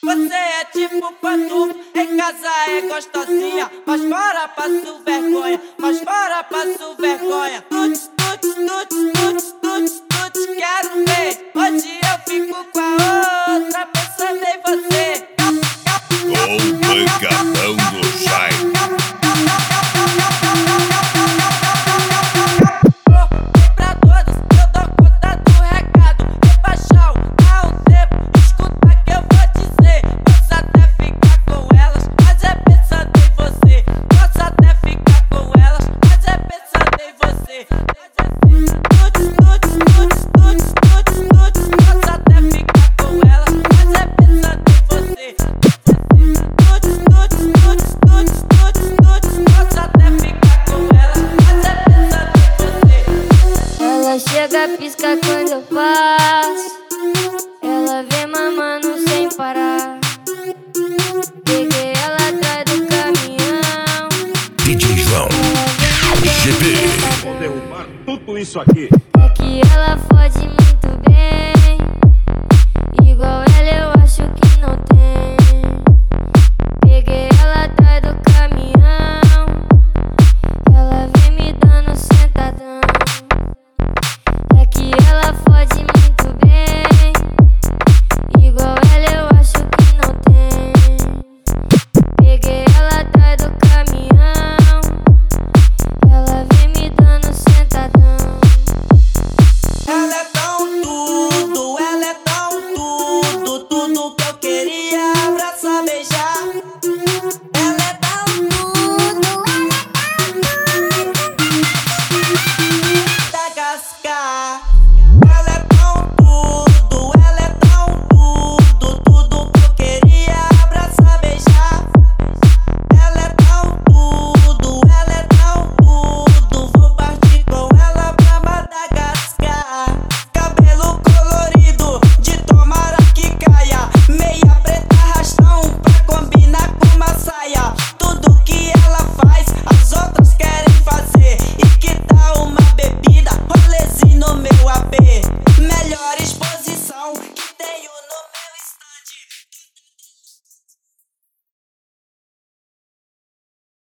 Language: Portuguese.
Você é tipo pantufa, em casa é gostosinha, mas fora passo vergonha, mas fora passo vergonha. Tuts, tuts, tuts, tuts, tuts, tuts, quero ver. Hoje eu fico com a outra, pensando em você. Com o pancadão do Shine. Pra todos, eu dou conta do recado. Rebaixar há um tempo, escuta que eu vou dizer. Posso até ficar com elas, mas é pensando em você. Posso até ficar com elas, mas é pensando em você. Tuts, tuts, tuts, tuts, tuts, tuts. Posso até ficar com elas, mas é pensando em você. Tuts, tuts, tuts, tuts, tuts, tuts. Posso até ficar com elas, mas é pensando em você. Ela chega, pisca quando eu passo. Ela vem mamando sem parar. Peguei ela atrás do caminhão. DJ João GP. Vou derrubar tudo isso aqui.